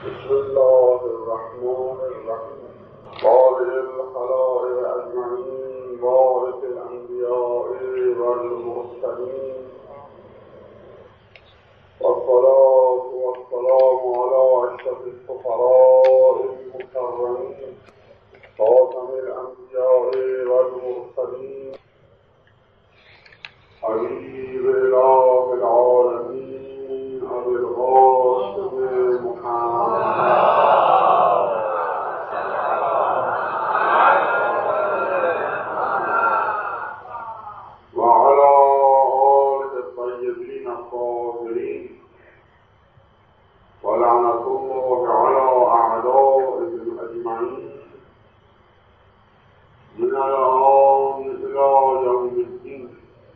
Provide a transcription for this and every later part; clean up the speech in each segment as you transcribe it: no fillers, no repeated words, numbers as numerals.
بسم الله الرحمن الرحیم. بارئ الخلائق اجمعین، وارث الانبیاء والمرسلین، والصلاة والسلام علی اشرف السفراء المکرمین، خاتم الانبیاء والمرسلین، حبیب اله العالمین ابی القاسم محمد وعلى آله الطيبين الطاهرين، ولعنة الله على أعدائهم أجمعين من الآن إلى يوم الدين.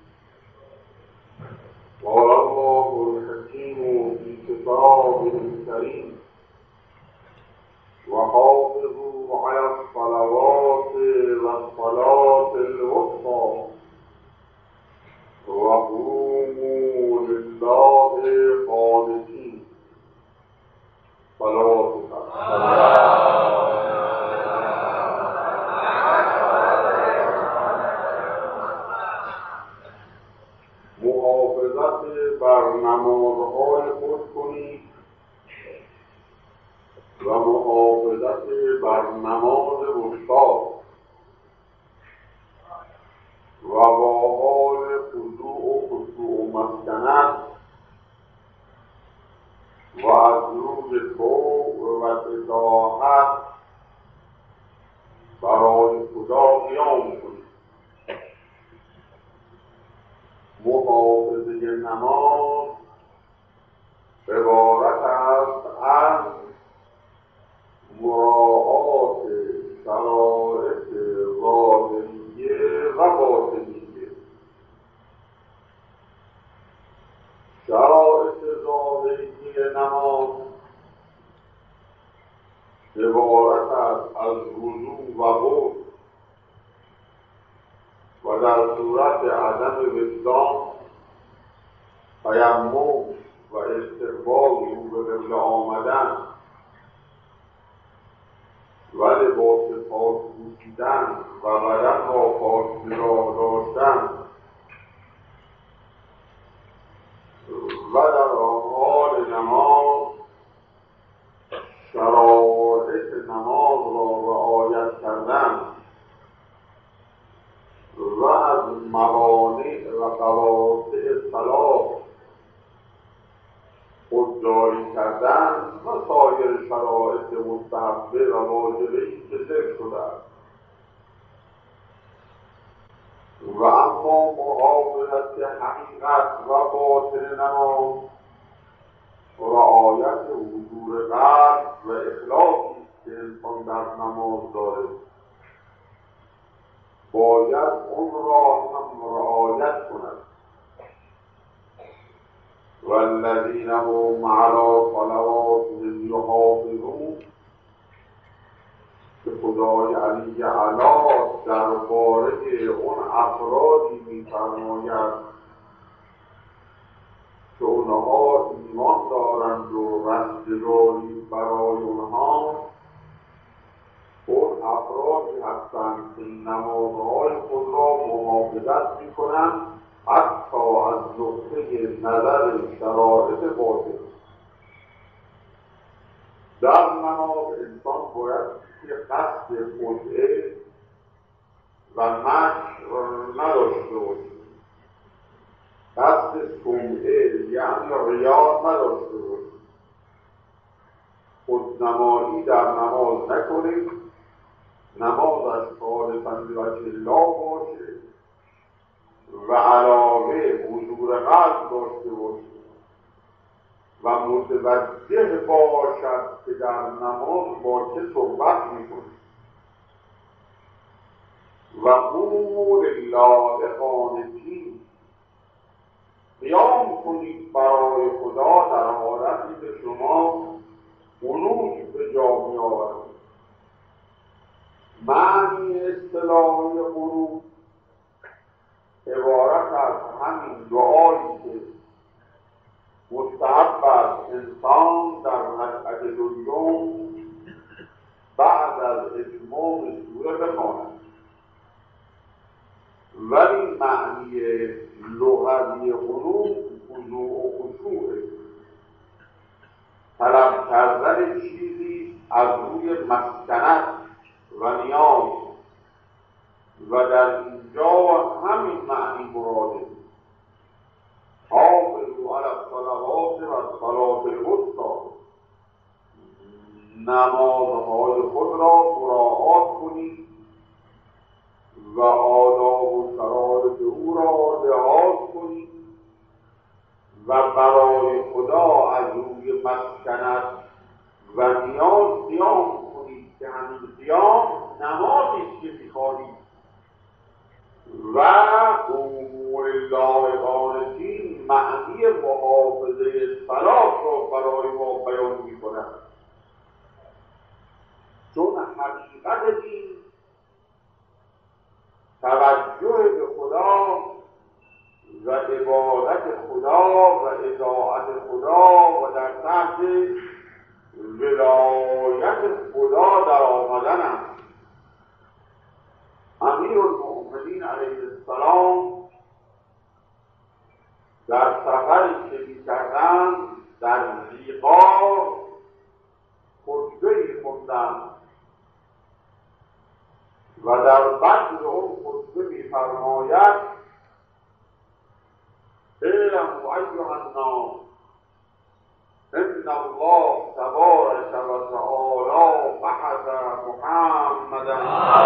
قال الله الحكيم في كتابه الكريم: وحافظوا على الصلوات والصلاة الوسطى وقوموا لله قانتين. صلوات محافظت بر نمازهای خود کنید و محافظت بر نماز وسطی و با حال خضوع و مسکنت و از روی طوع و اطاعت برای خدا قیام کنید. محافظه نماز عبارت است از مراعات شرایط ظاهریه و باطنیه. شرایط ظاهریه نماز عبارت است از وضو و غسل و در صورت عدم وجدان تیمم و استقبال رو به قبله آمدن و لباس پاک پوشیدن و بدن را پاک نگاه داشتن و در حال نماز شرایط نماز را رعایت کردن و از موانع و قواطع صلاح خودداری کردن و سایر شرایط مستحبه و واجبه‌ای که ذکر شده است. و اما محافظت حقیقت و باطن نماز رعایت حضور قلب و اخلاصی که انسان در نماز داره باید اون را هم رعایت کند. والذین هم علی صلواتهم یحافظون، که خدای علی اعلی درباره اون افرادی می‌فرماید که اونها ایمان دارند و رستگاری برای اونها اون افرادی هستند که نمازهای خود را محافظت می‌کنند حتی از نقطه نظر شرایط باطن. در نماز انسان باید که قصد خدعه و مکر نداشته باشد، قصد سمعه یعنی ریا نداشته باشد، خودنمایی در نماز نکنید، نمازش خالصاً لوجه الله باشه و علاوه حضور قلب داشته باشد و متوجه باشد که در نماز با چه صحبت میکنه. و قوموا لله قانتین، قیام کنید برای خدا در حالتی که شما قنوت به جا می‌آورید. معنی اصطلاحی قنوت عبارت از همین دعایی که مستحب است انسان در رکعت دوم بعد از اتمام سوره بخواند. ولی معنی لغوی قنوت خضوع و خشوعه، طلب کردن چیزی از روی مسکنت و نیاز، و در اینجا همین معنی مراده. حافظوا علی الصلوات و الصلاة الوسطی، نمازهای خود را مراعات کنید و آداب و شرایط او را لحاظ کنید و برای خدا از روی مسکنت و نیاز قیام کنید که همین قیام نمازی است که می‌خوانید و امور الله قانتین معنی محافظه صلات را برای ما بیان می‌کند. چون حقیقت دین توجه به خدا و عبادت خدا و اطاعت خدا و در تحت ولایت خدا در آمدن است. امیرالمؤمنین علیه السلام در سفری که می‌کردند در ذی‌قار خطبه‌ای خوندند و در بدر اون خطبه می‌فرماید: اعلموا ایها الناس ان الله تبارک و تعالی بعث محمدا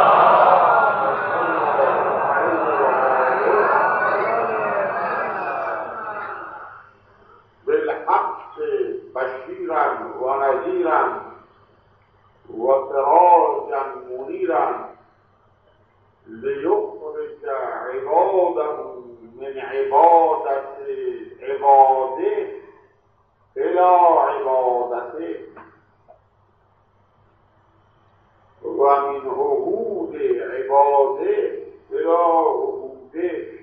بالحق بشیرا و نذیرا و سراجا منیرا لیخرج عباده من عبادت عباده الى عبادته و من عهود عباده الى عهوده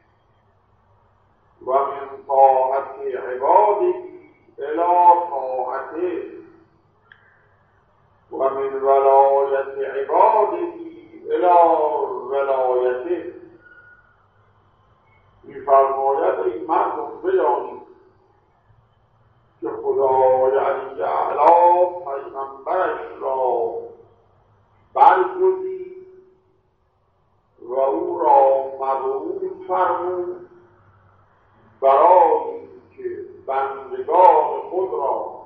و من طاعت عباده الى طاعته و من ولایت عباده الى ولایته. می‌فرماید این مردم بدانید که خدای علی اعلی پیغمبرش را برگزید و او را مبعوث فرمود برای اینکه بندگان خود را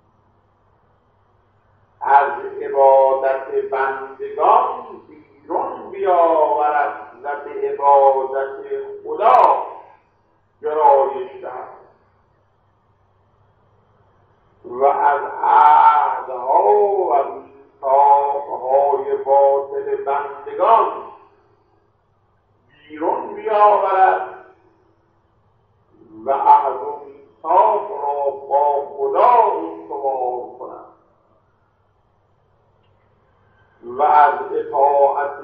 از عبادت بندگان بیرون بیاورد و به عبادت خدا گرایش دهد و از عهدها و میثاقهای باطل بندگان بیرون بیاورد و عهد و میثاق را با خدا استوار کند و از اطاعت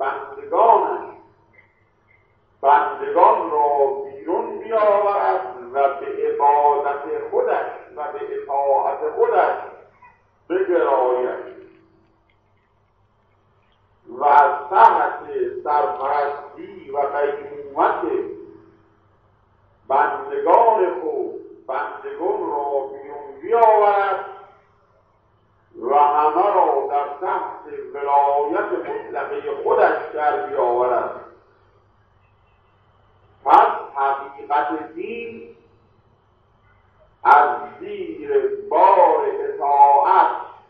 بندگان را بیرون بیاورد و به عبادت خودش و به اطاعت خودش بگراید و از تحت سرپرستی و قیمومت بندگان را بیرون بیاورد و همه را در تحت ولایت مطلقه خودش در بیاورد. پس حقیقت دین از زیر بار اطاعت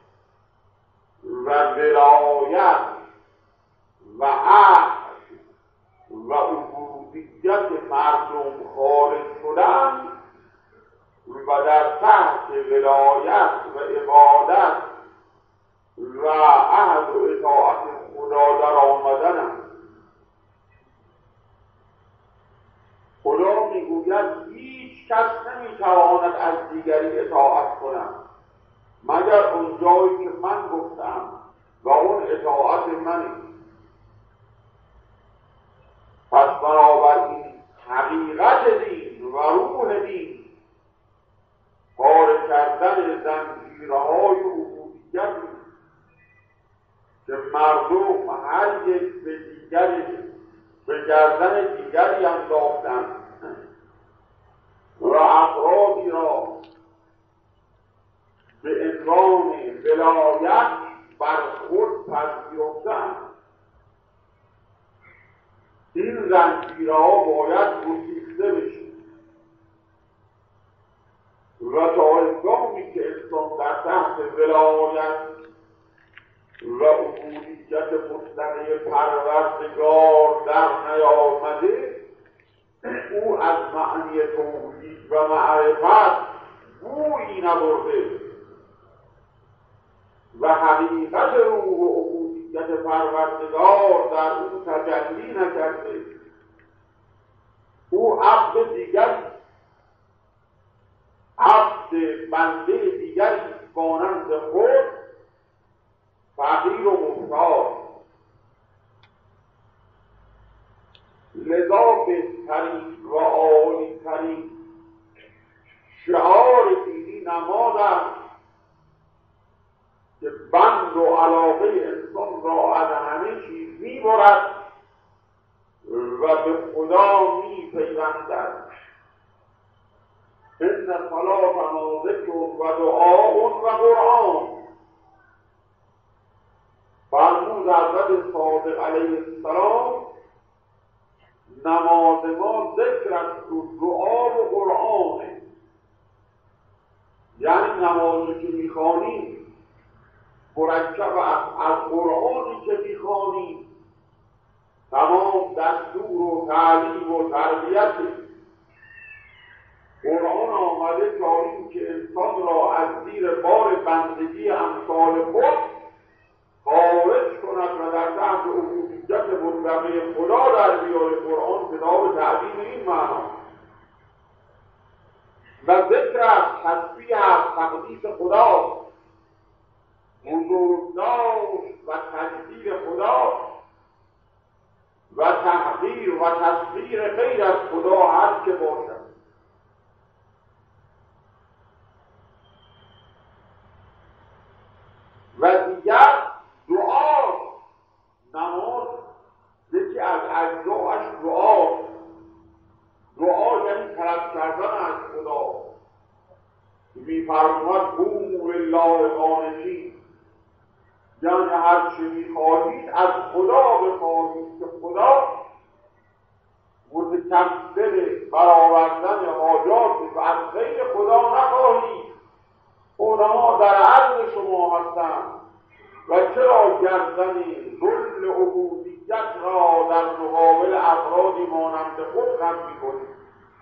و ولایت و عهد و عبودیت مردم خارج شدن و در تحت ولایت و عبادت و عهد و اطاعت خدا در آمدن. خدا میگوید هیچ کس نمیتواند از دیگری اطاعت کند مگر اون جایی که من گفتم و اون اطاعت منی. پس بنابراین حقیقت دین و روح دین پاره کردن زنجیرهای عبودیتی که مردم هر یک به دیگری به گردن دیگری انداختند و افرادی را به عنوان ولایت بر خود پذیرفتند. این زنجیرها باید گسیخته بشه و تا هنگامی که انسان در تحت ولایت و عبودیت مطلقه پروردگار در نیامده، او از معنی توحید و معرفت بویی نبرده و حقیقت روح و عبودیت پروردگار در او تجلی نکرده. او عبد دیگری، عبد بنده دیگری مانند خود، فقیر و محتاج. لذا بهترین و عالی‌ترین شعار دینی نماز است که بند و علاقه انسان را از همه چیز می‌برد و به خدا می‌پیوندد. ان صلاتنا ذکر و دعاء و قرآن. فرمود حضرت صادق علیه السلام نماز ما ذکر است و دعا و قرآنه. یعنی نمازی که میخوانیم مرکب از قرآنی که میخوانیم، تمام دستور و تعلیم و تربیت. قرآن آمده تا این که انسان را از زیر بار بندگی امثال خود خارج کند و در تحت عبودیت مطلقه خدا در بیاره. قرآن کتاب تعلیم این معنا و ذکر است، تسبیح است، تقدیس خدا، بزرگداشت و تجلیل خدا و تحقیر و تصغیر غیر از خدا هر که باشد. و دیگر دعا، نماز یکی از اجزاش دعا. دعا یعنی طلب کردن از خدا. می‌فرماید قوموا لله قانتین، یعنی هر چه می‌خواهید از خدا بخواهید که خدا متکبر برآوردن حاجات و از غیر خدا نخواهید. علما در عرض شما هستند و چرا گردن ذل عبودیت را در مقابل افرادی مانند خود خم می‌کنید؟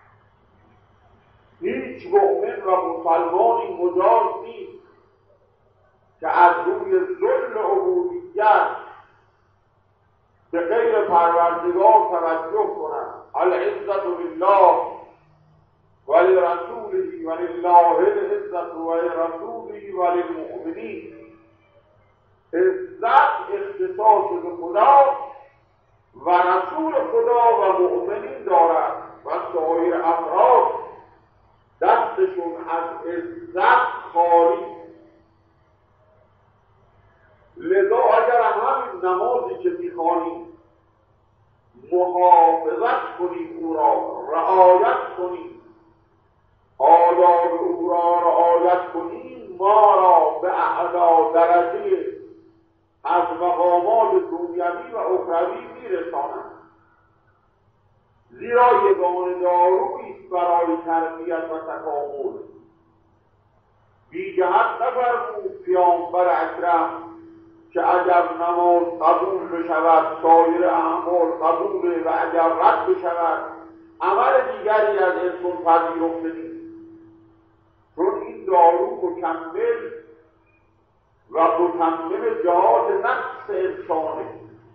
هیچ مؤمن و مسلمانی مجاز نیست که از روی ذل عبودیت به غیر پروردگار توجه کند. العزة لله ولرسوله ولله العزة ولرسوله وللمؤمنین. عزت اختصاص به خدا و رسول خدا و مؤمنین دارد و سایر افراد دستشون از عزت خالی. لذا اگر همین نمازی که میخوانیم محافظت کنیم، او را رعایت کنیم، آداب او را رعایت کنیم، ما را به اعلی درجه از مقامات دنیوی و اخروی میرساند. زیرا یگانه دارویی است برای تربیت و تکامل. بی جهت نفرمود پیامبر اکرم که اگر نماز قبول بشود سایر اعمال قبوله و اگر رد بشود عمل دیگری از انسان پذیرفته نیست. چون این دارو مکمل و متمم جهات نفس انسانه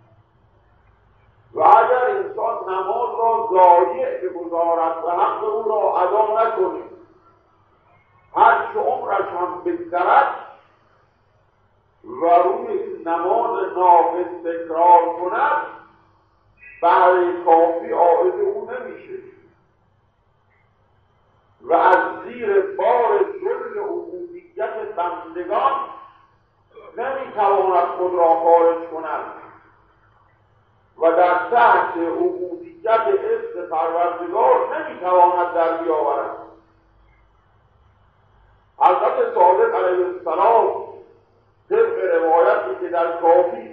و اگر انسان نماز را ضایع بگذارد و حق او را ادا نکنه، هر چه عمرش هم بگذرد و روی این نماز ناقص تکرار کند، بهره کافی عائد او نمیشه. و از زیر بار ذل عبودیت بندگان نمیتواند خود را خارج کند و در تحت عبودیت عز پروردگار نمیتواند در بیاورد. حضرت صادق علیه السلام طبق روایتی که در کافی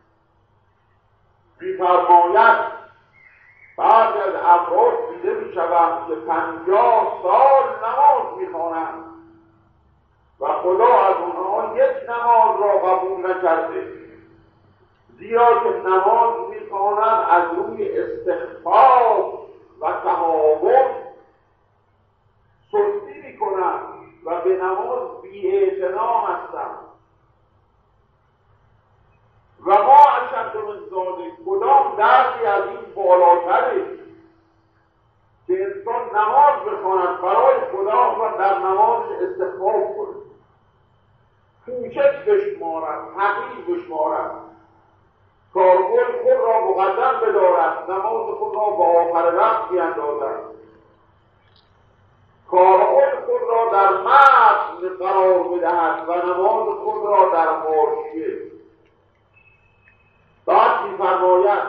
می‌فرماید بعضی از افراد دیده می‌شوند که 50 سال نماز می‌خوانند و خدا از اونها یک نماز را قبول نکرده، زیرا که نماز می‌خوانند از روی استخفاف و تهاون سستی می‌کنند و به نماز بی‌اعتنا هستند. و ما اشد من ذلک، کدام دردی از این بالاتره که انسان نماز بخواند برای خدا و در نماز استخفاف کنه، پوشش بشمارد، حقیر بشمارد، کارگل خود را مقدم بدارد، نماز خود را به آخر وقت بیندازد، کارگل خود را در متن قرار بدهد و نماز خود را در حاشیه. بعد می‌فرماید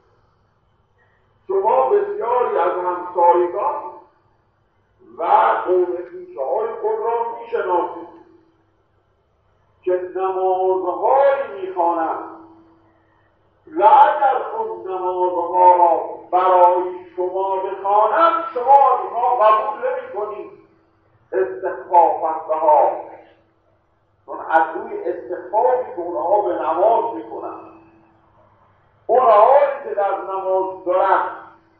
شما بسیاری از همسایگان و قوم خویشه‌های خود را می‌شناسید که نمازهایی می‌خوانند و اگر اون نمازها را برای شما بخوانند شما آنها قبول نمی‌کنید استخفاف‌ها، چون از روی استخفافی که اونها به نماز می‌کنند، اون حالی که در نماز دارد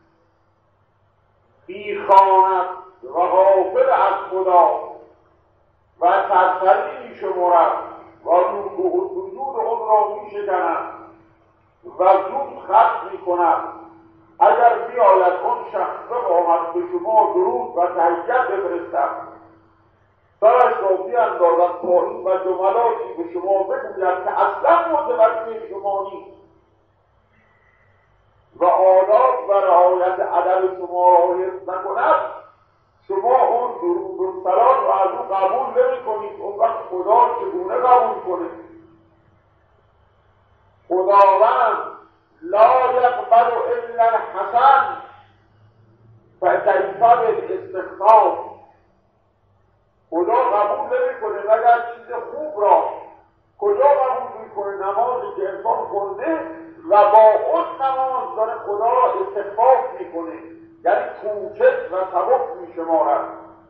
میخواند و غافل از خدا و سرسری میشمرد و وجود اون را میشکند و زود خط میکند. اگر بیاید اون شخص بخواهد به شما درود و تحیت بفرستد، سرش را بیاندازد پایین و جملاتی به شما بگوید که اصلا متوجه شما نیست و آداب و رعایت ادب شما را حفظ نکند، شما اون درود و سلام را از او قبول نمی‌کنید. اون وقت خدا چگونه قبول کنه؟ خداوند لا یقبل الا الحسن فکیف بالاستخفاف، خدا قبول نمی‌کنه مگر چیز خوب را. کجا قبول می‌کنه؟ نمازی که انسان خونده و با اون نماز داره خدا را استخفاف میکنه، یعنی کوچک و سبک میشمارد.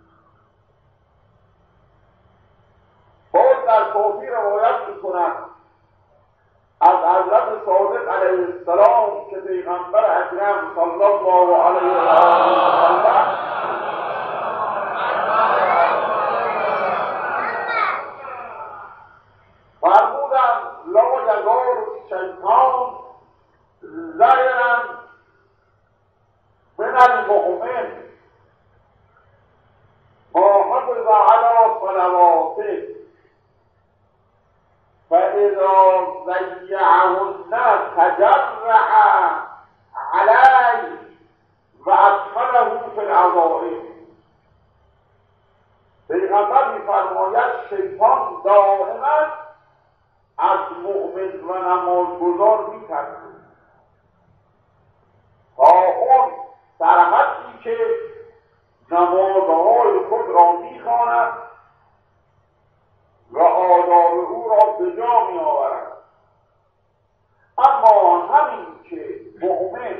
باز در کافی روایت میکند از حضرت صادق علیه السلام که پیغمبر اکرم صلی الله علیه و سلم فرمودند لا یزال الشیطان ظاهرا من المؤمن ما حفظ علی صلواته فاذا ضیعهن تجرع علیه و ادخله فی العظائم. پیغمبر می‌فرماید شیطان دائما از مؤمن و نمازگزار می‌ترسد تا اون در حدی که نمازهای خود را می‌خواند و آداب او را به جا می‌آورد. اما همین که مؤمن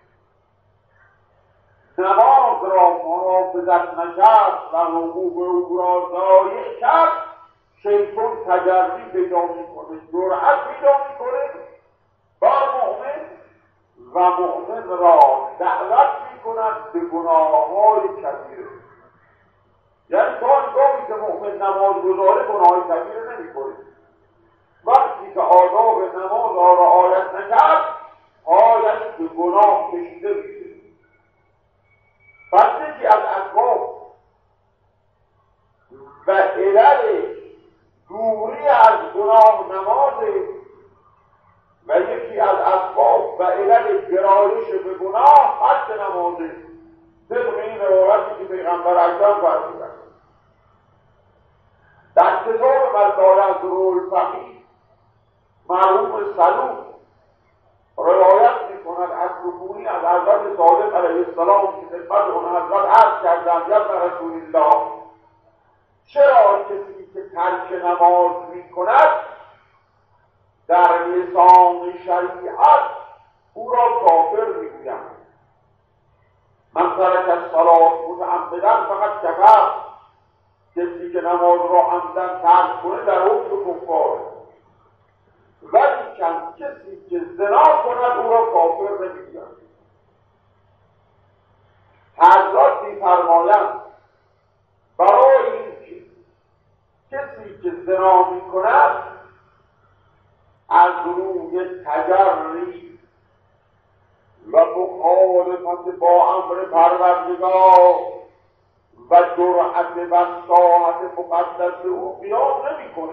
نماز را محافظت نکرد و حقوق او را ضایع کرد، شیطان تجری پیدا می‌کنه، جرأت پیدا می‌کنه بر مؤمن و مؤمن را دعوت می‌کند به گناه‌های کبیره. یعنی تا هنگامی که مؤمن نماز گزاره گناه کبیره نمی‌کنه، وقتی که آداب نماز را رعایت نکرد پایش به گناه کشیده میشه. پس یکی از اسباب و علل دوری از گناه نمازه و یکی از اسباب و علل گرایش به گناه حد نمازه. طبق این روایتی که پیغمبر اکرم فرمودند. در کتاب مدارج الفقیه مرحوم صدوق روایت می‌کند از رکوعی از حضرت صادق علیه السلام که خدمت اون حضرت عرض کردند یا رسول الله چرا کسی که ترک نماز می‌کند در لسان شریعت او را کافر می‌گویند؟ من ترک الصلاة متعمدا فقط کفر. کسی که نماز را عمدن ترک کنه در حکم کفاره، ولی کسی که زنا کند او را کافر نمی‌گویند. حضرت می‌فرمایند برای اینکه کسی که زنا می‌کند از روی تجری و مخالفت با امر پروردگار و جرأت و ساحت مقدس او قیام نمی‌کنه.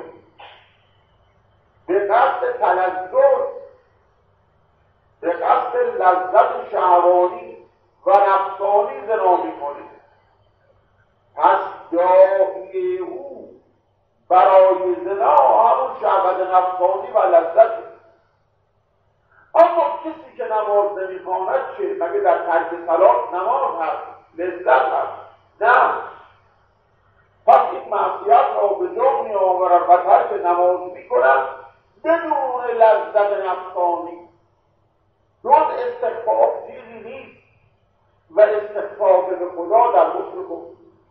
به قصد تلذذ، به قصد لذت شهوانی و نفسانی زنا می‌کنه. پس داعی او برای زنا همون شهوت نفسانی و لذت. اما کسی که نماز نمی‌خواند چه؟ مگه در ترک صلات نماز هست، لذت هست؟ نه. پس این معصیت را به جا می‌آورد و ترک نماز می‌کند بدون لذت نفسانی. جز استخفاف چیزی نیست و استخفاف به خدا در مشرک.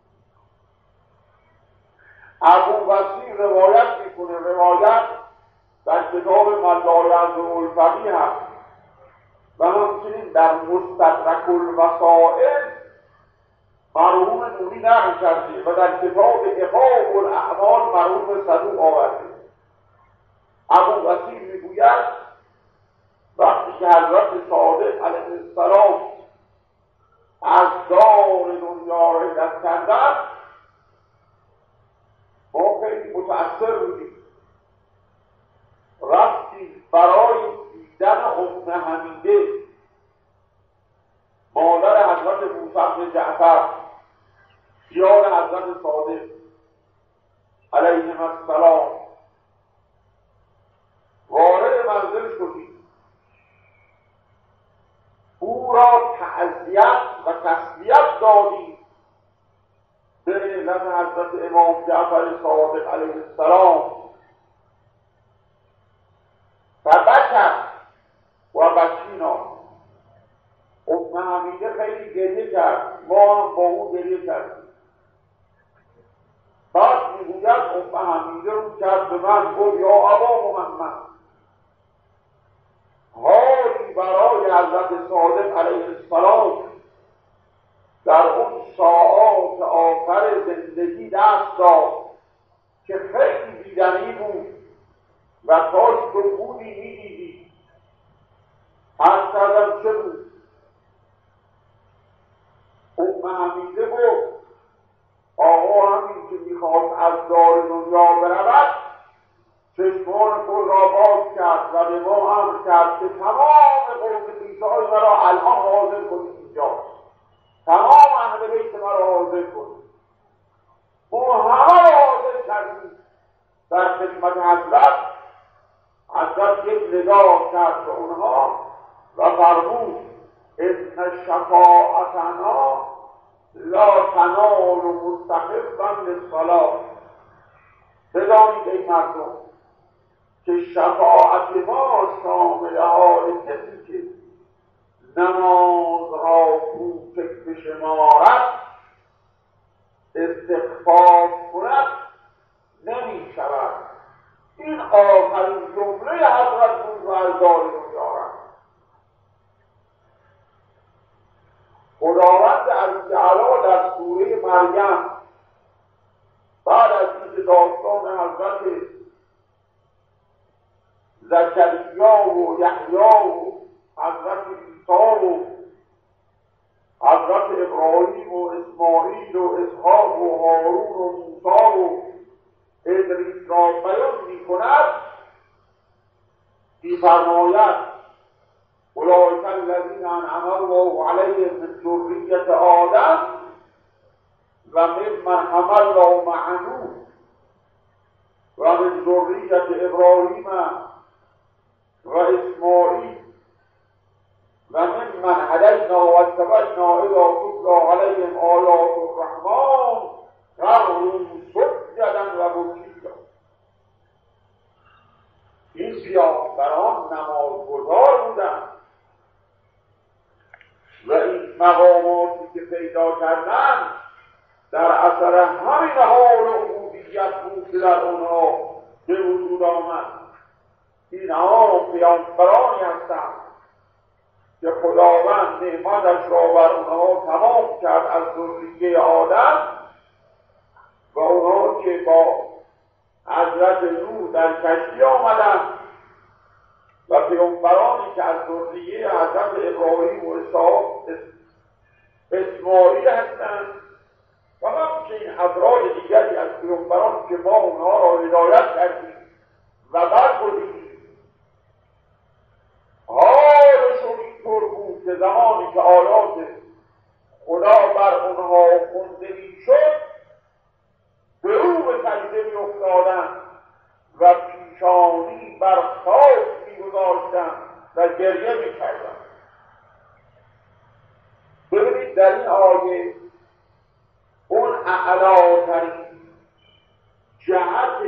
ابو وسیع روایت میکنه، روایت در کتاب مدارج الفقیه هست و همچنین در مستدرک الوسائل مرحوم نوری نقل کرده و در کتاب اقام الاعمال مرحوم صدوق آورده. ابو وسیع میگوید وقتی که حضرت صادق علیه السلام از دار دنیا را هجرت کردند ما خیلی متأثر بودیم. رفتیم برای دیدن ام حمیده مادر حضرت موسی بن جعفر یار حضرت صادق علیهم السلام. وارد منزل شدیم، او را تعزیت و تسلیت دادیم به علت حضرت امام جعفر صادق علیه السلام و بکر و بکینا. ام حمیده خیلی گریه کرد، ما هم با او گریه کردیم. بعد میگوید ام حمیده رو کرد به من گفت یا ابا محمد، حالی برای حضرت صادق علیه السلام در اون ساعات آخر زندگی دست داد که خیلی دیدنی بود و کاش تو بودی میدیدی. عرض کردم چه بود؟ ام حمیده گفت آقا همین که میخواست از دار دنیا برود چشمان خود را باز کرد و به ما امر کرد که تمام قوم خویش‌های مرا الان حاضر کنید اینجا، تمام اهل بیت مرا حاضر کنید. ما همه را حاضر کردیم در خدمت حضرت. حضرت یک نگاه کرد به اونها و فرمود ان شفاعتنا لا تنال مستحبا للصلاة. بدانید ای مردم که شفاعت ما شامل حال کسی که نماز را کوچک بشمارد، استخفاف کند نمی شود. این آخرین جمله حضرت بود و از دار دنیا رفت. خداوند علی‌العلا در سوره مریم بعد از اینکه داستان حضرت زکریا و یحیی و حضرت عیسی و حضرت ابراهیم و اسماعیل و اسحاق و هارون و موسی و ادریس را بیان می‌کند، می‌فرماید و اولئک الذین انعم الله علیهم من ذریة آدم و ممن حملنا مع نوح و من ذریة ابراهیم و اسماعیل و ممن هدینا و اتبعنا اذا تتلی علیهم آیات الرحمن خروا سجدا و بکیا. این پیامبران نمازگزار بودند و این مقاماتی که پیدا کردند در اثر همین حال عبودیت بود که در اونها به وجود آمد. اینها پیامبرانی هستند که خداوند نعمتش را بر اونها تمام کرد از ذریه آدم و اونها که با حضرت نوح در کشتی آمدند و پیامبرانی که از ذریه حضرت ابراهیم و اسماعیل هستند و همچنین افراد دیگری از پیامبران که ما اونها را هدایت کردیم و برگزیدیم. حالشون اینطور بود که زمانی که آیات خدا بر اونها خونده میشد به رو به سجده میافتادند و پیشانی بر خاک میگذاشتند و گریه میکردند. ببینید در این آیه اون اعلاترین جهت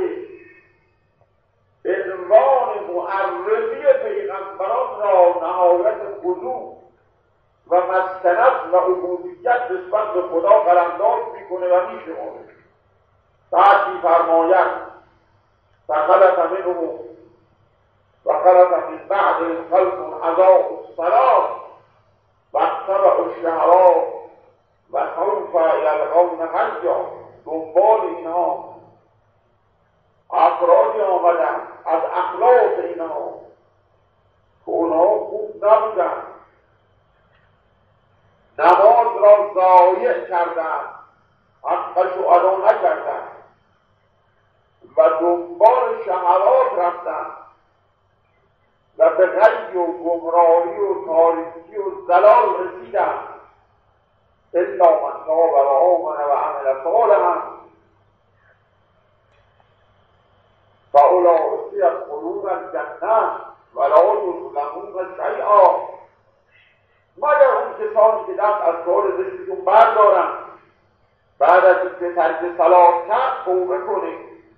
عنوان معرفی پیغمبران را نهایت خضوع و مسکنت و عبودیت نسبت به خدا قلمداد میکنه و میشماره. بعد میفرماید فخلف منهم و خلف من بعدهم خلف اضاعوا الصلاة واتبعوا الشهوات و سوف یلقون غیا. دنبال اینها افرادی آمدن از اخلاق اینها که اونها خوب نبودن، نماز را ضایع کردن، حقش رو ادا نکردن و دنبال شهوات رفتن و به غی و گمراهی و تاریکی و ضلال رسیدن. الا من تاب و آمن و عمل صالحا فاولئک یدخلون الجنة ولا یظلمون شیئا. مگر اون کسانی که دست از کار زشتشون بردارن بعد از اینکه ترک صلات کرد توبه کنه،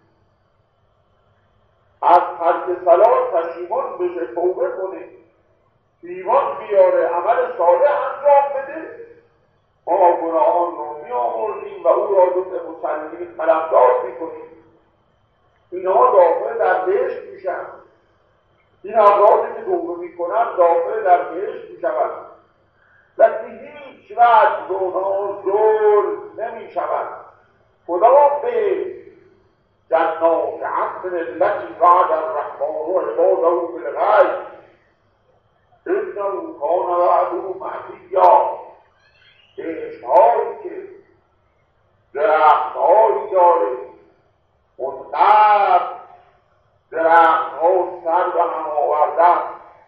از ترک صلات پشیمان بشه، توبه کنه، ایمان بیاره، عمل صالح انجام بده، ما گناهان رو می‌آمرزیم و او را جزء مسلمین قلمداد می‌کنیم. اینها داخل در بهشت میشن. این افرادی که توبه میکنن داخل در بهشت میشوند و هیچ وقت به اونها ظلم نمیشود. خدا به جنات عدن التي وعد الرحمن عباده بالغیب انه کان وعده مأتیا. بهشت‌هایی که درخت‌هایی داره، اونقدر درخت‌ها سر به هم آوردن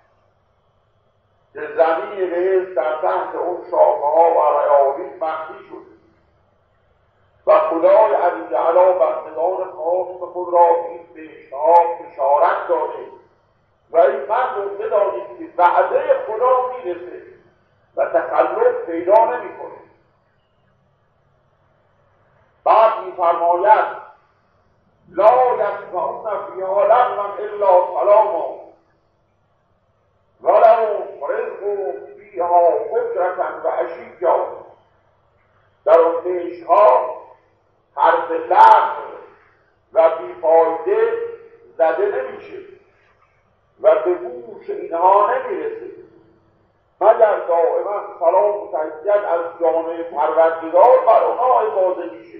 که زمین بهشت در تحت اون شاخه‌ها و ریاحین مخفی شد و خدای عزیزالله بندگان خاص خود را این بهشت‌ها بشارت داده و این مردم بدانید که وعده خدا میرسه و تخلف پیدا نمی‌کنه. بعد می‌فرماید لا یسمعون فیها لغوا الا سلاما ولهم رزقهم فیها بکرة و عشیا. در اون بهشت‌ها حرف لغو و بیفایده زده نمیشه و به گوش اینها نمیرسه مگر دائما سلام و تحیت از جانب پروردگار بر اونها افاضه میشه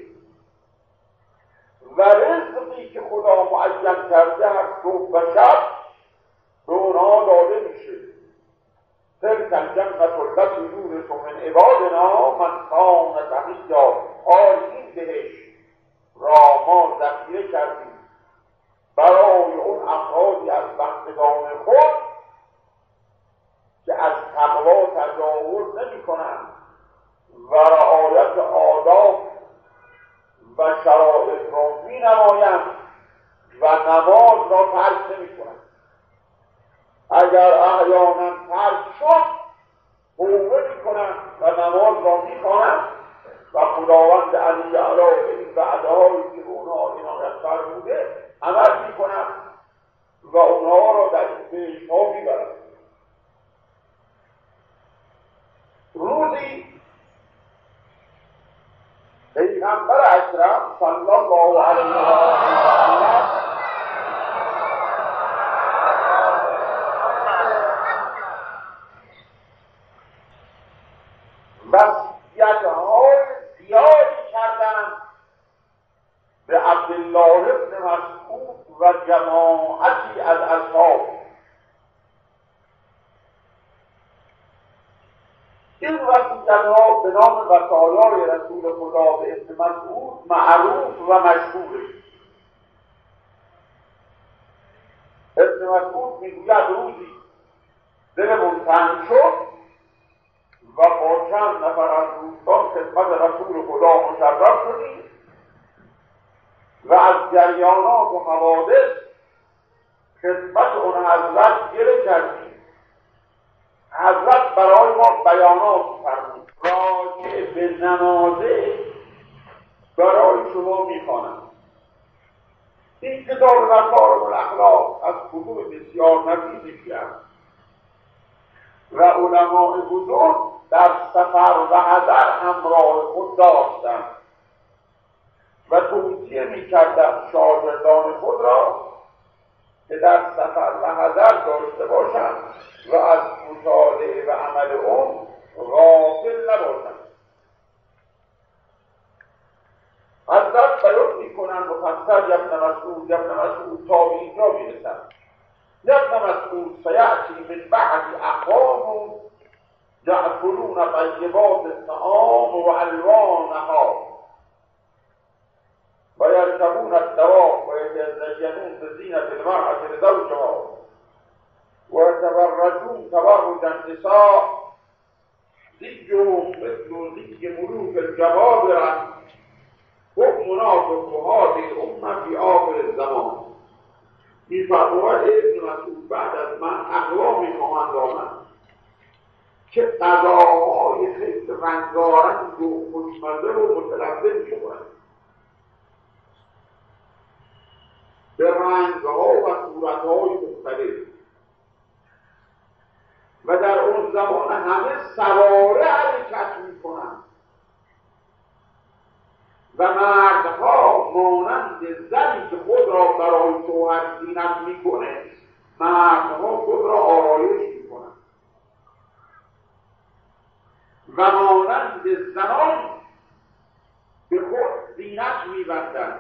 و رزقی که خدا معین کرده هر صبح و شب به اونها داده میشه. تلک الجنة التي نورث من عبادنا من کان تقیا. این بهشت را ما ذخیره کردیم برای اون افرادی از بندگان خود که از نماز را ترک نمی کنند. اگر احیانا ترک شد توبه می کنند و نماز را می خوانند و خداوند علی اعلی به این وعده‌هایی که اونها عنایت فرموده عمل می کنند و اونها را در این بهشت‌ها می برند. روزی پیغمبر اکرم صلی الله علیه و سلم وصیت‌های زیادی کردند به عبدالله بن مسعود و جماعتی از اصحاب. این وصیت‌ها به نام وصایای رسول خدا به ابن مسعود معروف و مشهوره. ابن مسعود میگوید روزی دلمون تنگ شد و با چند نفر از دوستان خدمت رسول خدا مشرف شدیم و از جریانات و حوادث خدمت اون حضرت گله کردیم. حضرت برای ما بیانات فرمود راجع به نمازه برای شما میخوانم. این کتاب مکارم الاخلاق از کتب بسیار نفیسی است و علماء بزرگ در سفر و حضر همراه خود داشتند و توصیه میکردند شاگردان خود را که در سفر و حضر داشته باشند و از مطالعه و عمل اون غافل نباشند. حضرت بیان میکنند و پسر ابن مسعود تا به اینجا میرسند. ابن مسعود سیأتی من بعد اقوام یأکلون طیبات الطعام و الوانها و یرکبون الدواب و یتزینون بزینة المرأة لزوجها و یتبرجون تبرج النساء زیهم مثل زی ملوک الجبابرة هم منافق هذه الامة في آخر الزمان. می‌فرماید ابن مسعود بعد از من اقوامی خواهند آمد که غذاهای خیلی رنگارنگ و خوشمزه و متلذذ می‌خورند به رنگ‌ها و صورت‌های مختلف و در اون زمان همه سواره حرکت می‌کنند و مردها مانند زنی که خود را برای شوهر زینت میکنه مردها خود را آرایش میکنند و مانند زنان به خود زینت میبندند.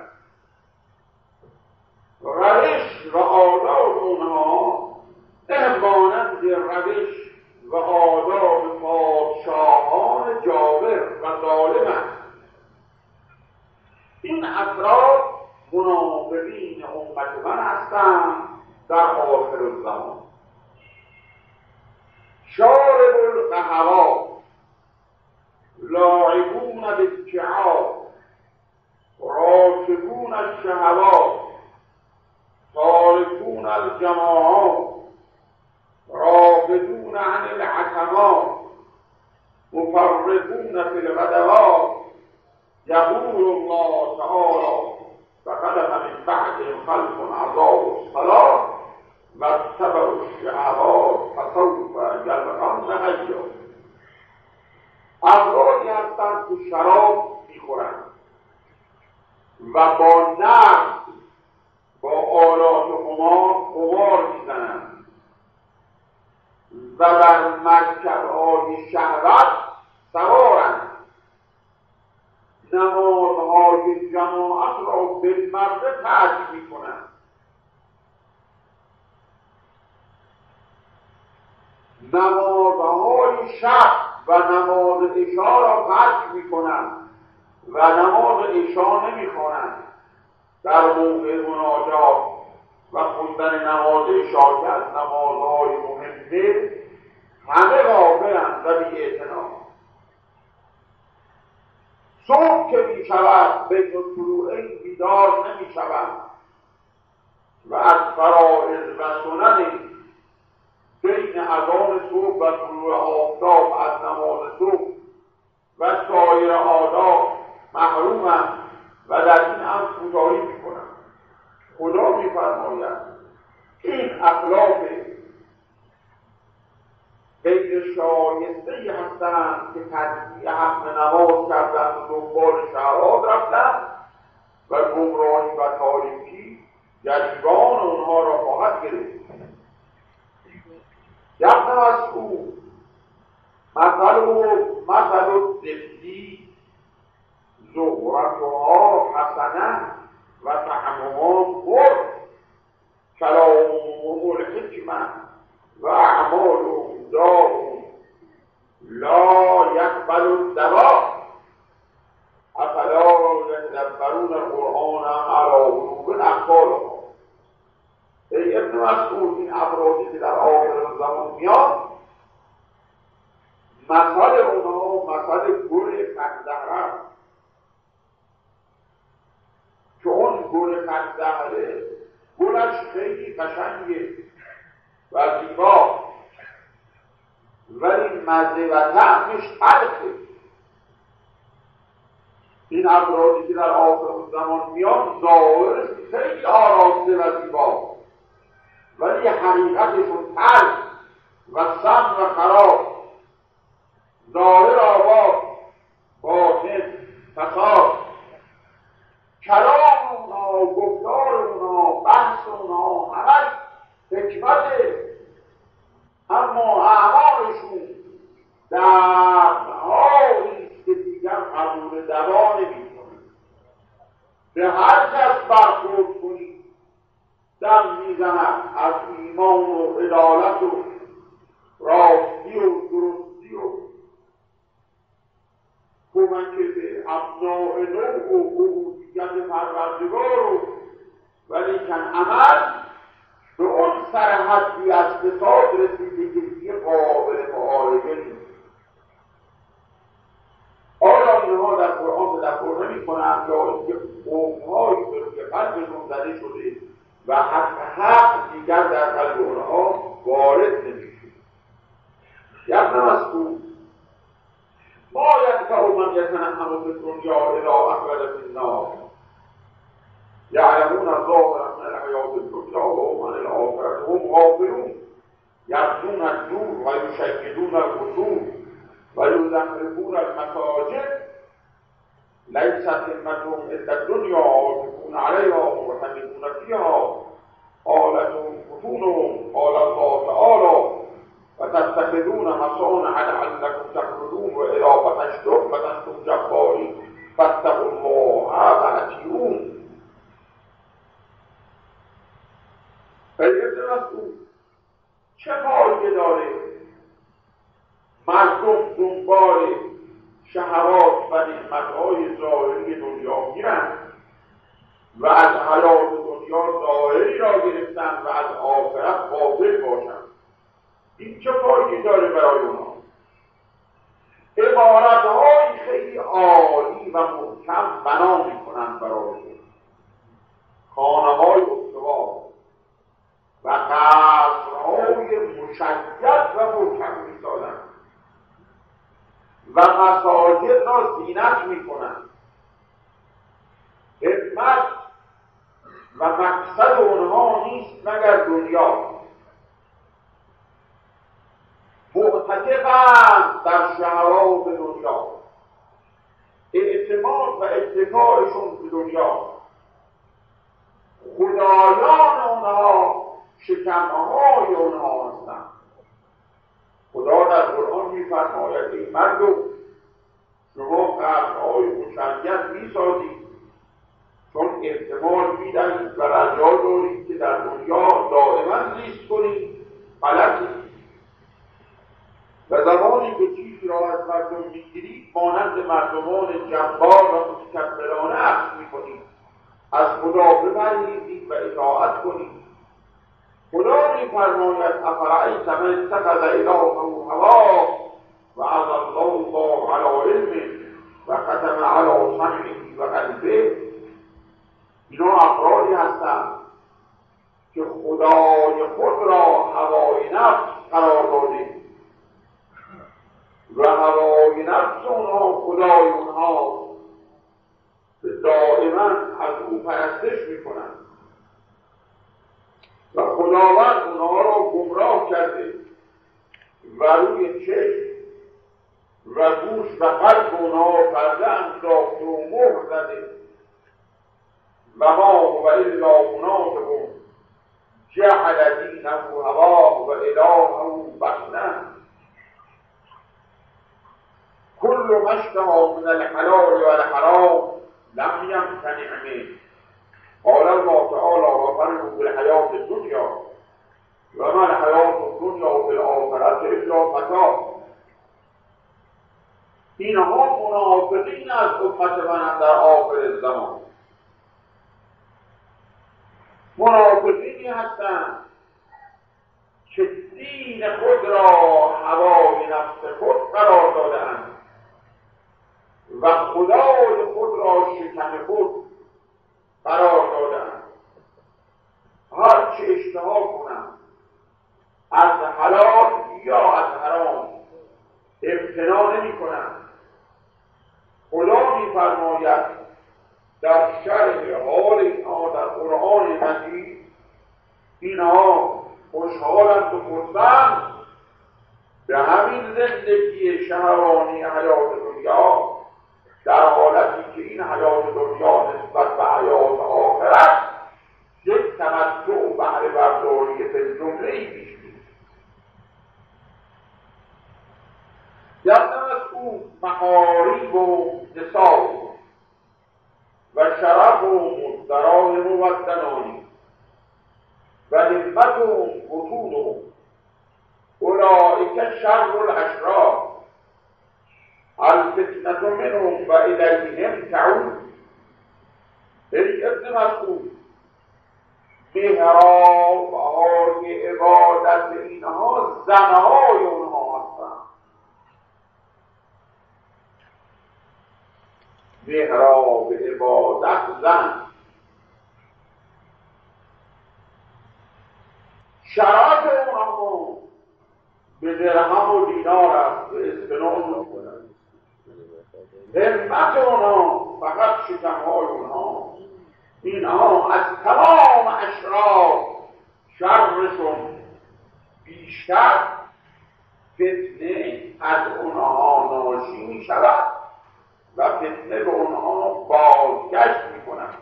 روش و آداب اونها مانند روش و آداب پادشاهان جابر و ظالم است. این افراد منافقین امت من هستند در آخر الزمان. شارب القهوات لاعبون بالشعاب راکبون الشهوات تارکون الجماعات رافضون عن العتمات مفرطون فی الغدوات. یقول الله تعالی فخلف من بعدهم خلف اضاعوا الصلاة واتبعوا الشهوات فسوف یلقون غیا. افرادی هستند که شراب میخورند و با نقد با آلات قمار میزنند و بر مرکبهای شهوت سوارند. نمازهای جماعت را بالمرة ترک میکنند. نمازهای شب و نماز عشا را ترک میکنند و نماز عشا نمیخوانند. در موقع مناجات و خوندن نماز عشا که از نمازهای مهمه همه غافلند و بی‌اعتنا. صبح که می شود بین طلوعین بیدار نمی شود و سنن بین اذان صبح و طلوع آفتاب از نماز صبح و سایر آداب محرومم و در این امر کوتاهی میکنم. خدا میفرماید این اخلاق غیر شایسته‌ای هستند که تضییع حق نماز کردند و دنبال شهوات رفتند و گمراهی و تاریکی گریبان اونها را خواهد گرفت. یبن مسعود مثل الدفی زهرتها حسنه و طعمها مر کلامهم الحکمه و اعمالهم داء لا یقبل الدواء افلا یتدبرون القرآن علی قلوب اقفالها. ای ابن مسعود، این افرادی که در آخر زمان میاد مثل اونها مثل گل خنده‌ره که اون گل خنده‌ره گلش خیلی قشنگه و زیبا ولی مزه و طعمش تلخه. این افرادی که در آخر زمان میان ظاهرش خیلی آراسته و زیبا ولی حقیقتشون تلخ و سم و خراب، ظاهر آباد باطن فساد. کلام اونا، گفتار اونا، بحث اونا همش حکمته، اما اعمالشون دردهاییست که دیگر قبول دوا نمی‌کنه. به هر کس برخورد کنی دم میزند از ایمان و عدالت و راستی و درستی و کمک به ابناء نوع و عبودیت پروردگار، ولیکن عمل به اون سرحدی از فساد رسیده که دیگه قابل معالجه نیست. آیا اینها در قرآن تدبر نمی‌کنند یا اینکه قوم‌هایی به روی قلبشون زده شده و حق دیگر در قلب اونها وارد نمیشه؟ یبن مسعود ما یدفع من یتنعم فی الدنیا الی اخرج فی النار یعلمون ظاهرا من الحیاة الدنیا و هم عن الآخرة هم غافلون یبنون الدور و یشیدون القصور و یزخرفون المساجد لیست همتهم الا الدنیا عاکفون علیها مرتکبون فیها قالتهم فتونهم قال الله تعالی و تتخذون مصانع لعلکم تخلدون و اذا بطشتم جبارین فاتقوا الله واطیعون. ابن مسعود چه فایده داره مردم دنبال شهوات و نعمت‌های ظاهری دنیا میرن و از حیات دنیا ظاهری را گرفتن و از آخرت غافل باشن؟ این چه فایده داره برای اونا؟ عبارت‌های خیلی عالی و محکم بنا میکنن برای خانه‌های استوار و قصرهای مشید و محکم می‌سازند و مساجد را زینت می‌کنند. خدمت و مقصد اونها نیست مگر دنیا. معتکفند در شهوات دنیا، اعتماد و اتکالشون به دنیا. خدایان اونها شکم‌های اونها هستند. خدا در قرآن می‌فرماید ای مردم شما قصرهای مشید می‌سازید چون احتمال می‌دهید و رجا دارید که در دنیا دائما زیست کنید. غلطید. و زمانی که چیزی را از مردم می‌گیرید مانند مردمان جبار و متکبرانه اخذ می‌کنید. از خدا بپرهیزید و اطاعت کنید. خدا می‌فرماید افرأیت من اتخذ الهه هواه و اضله الله علی علم و ختم علی سمعه و قلبه. اینا افرادی هستند که خدای خود را هوای نفس قرار داده و هوای نفس اونها خدای اونها دائما از او پرستش میکنن و خداوند اونها را گمراه کرده و روی چشم و گوش و قلب اونها پرده انداخته و مهر زده و ما هو الا منافق جعل دینه هواه و الهه بطنه كل ما اشتهى من الحلال والحرام لم يمتنع منه قال الله تعالى وفرحوا بالحياة الدنيا وما الحياة الدنيا في الآخرة إلا متاع. اینها منافقین از امت من در آخر زمان منافقینی هستند که دین خود را هوای نفس خود قرار داده‌اند و خدای خود را شکم خود قرار داده‌اند. هر چه اشتها کنند از حلال یا از حرام امتناع نمی‌کنند. خدا می‌فرماید در شرح حال اینها در قرآن مجید اینها خوشحالند و خرسند به همین زندگی شهوانی حیات دنیا در حالتی که این حیات دنیا نسبت به حیات آخرت یک تمتع و بهره برداری فی جمله‌ای پیش می‌رود. یادم از او محاریب و نساء و شرف و دراهم و دنانی و همت و وجود و اولئک شر الاشرار الفتنة منهم و الیهم تعود. ای ابن مسعود محراب‌های عبادت اینها زنهای اونها هستند. محراب عبادت زن. شراب اونها به درهم و دینار است به اسکناس میکنند. همت اونها فقط شکمهای اونها. اینها از تمام اشرار شرشون بیشتر فتنه از اونها ناشی می شود و فتنه به اونها بازگشت می کنند.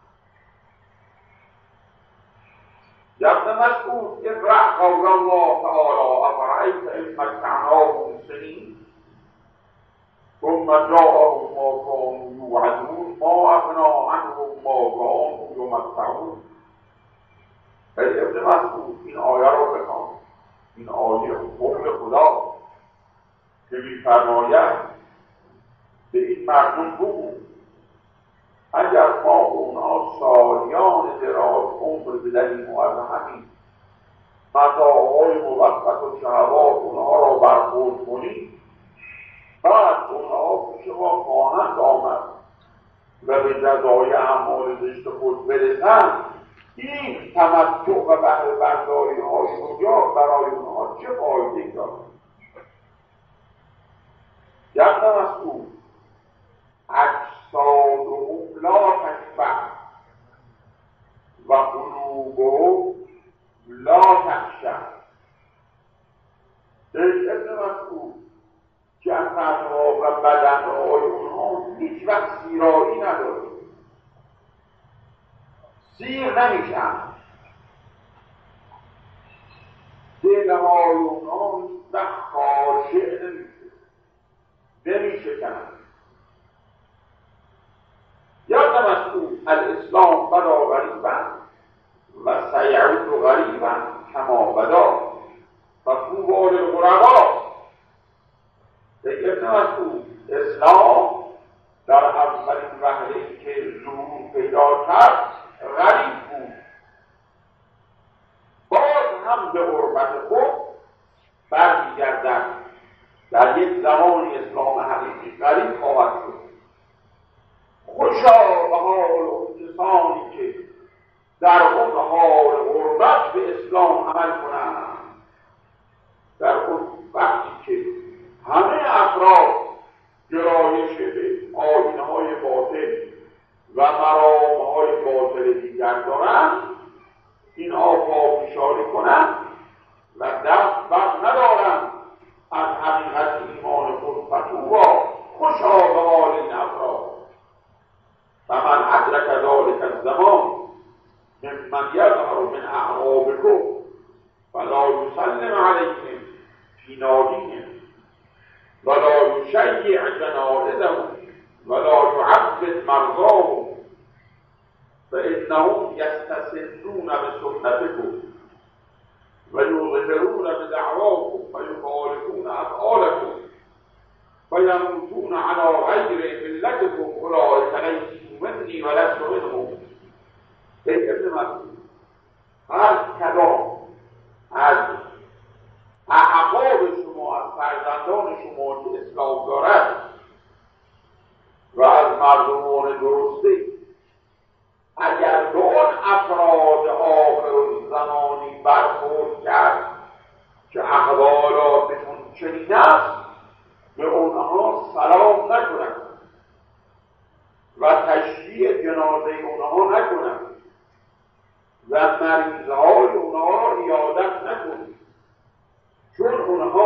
ابن مسعود اقرأ قول الله تعالی افرأیت ان متعناهم سنین ثم جاءهم ما كانوا يوعدون ما اغنى عنهم ما كانوا يمتعون. ای ابن مسعود این آیه را بخوان. این آیه قول خدا که می‌فرماید به این مردم بگو اگر ما اونها سالیان دراز عمر بدهیم و از همین متاعهای موقت و شهوات اونها را برخورد کنیم بعد اونها پیش ما خواهند آمد و به جزای اعمال زشت خود برسند این تمتع و بهره برداری های دنیا برای اونها چه فایده دارد؟ یادم از او اجسادهم لا تشبع و قلوبهم لا تخشع. ای ابن مسعود جسدها و بدنهای اونها هیچ وقت سیرایی نداره، سیر نمیشن. دلهای اونها هیچ وقت خاشع نمیشکنن. یادم از او الاسلام بدا غریبا و سیعود غریبا کما بدا و طوبی للغربا. ابن مسعود اسلام در اولین وهله‌ای که ظهور پیدا کرد غریب بود، باز هم به غربت خود برمیگردد. در یک زمانی اسلام حقیقی غریب خواهد شد. خوشا به حال اون کسانی که در اون حال غربت به اسلام عمل کنند. در اون وقتی که همه افراد گرایش به آیین‌های باطل و مرام‌های باطل دیگر دارند، اینها پافشاری کنند و دست بر ندارند از حقیقت ایمان خود. فتوبا خوشا به حال این افراد. و من ادرک ذلک الزمان ممن یظهر من اعرابکم فلا یسلم علیهم فی نادیهم ولا یشیع جنائزهم ولا یعذب مرضاهم فانهم یستسلون بسنتکم و یظهرون بدعواکم و یخالفون افعالکم فیموتون علی غیر ملتکم اولئک لیسوا منی ولست منهم. ای ابن مسعود، هر کدام از اعقاب شما، از فرزندان شما که اسلام دارد و از مردمان درسته، اگر به اون افراد آخرالزمانی برخورد کرد که احوالاتشون چنین است، به اونها سلام نکنند و تشییع جنازه اونها نکنند و مریضهای اونها را عیادت نکنند، چون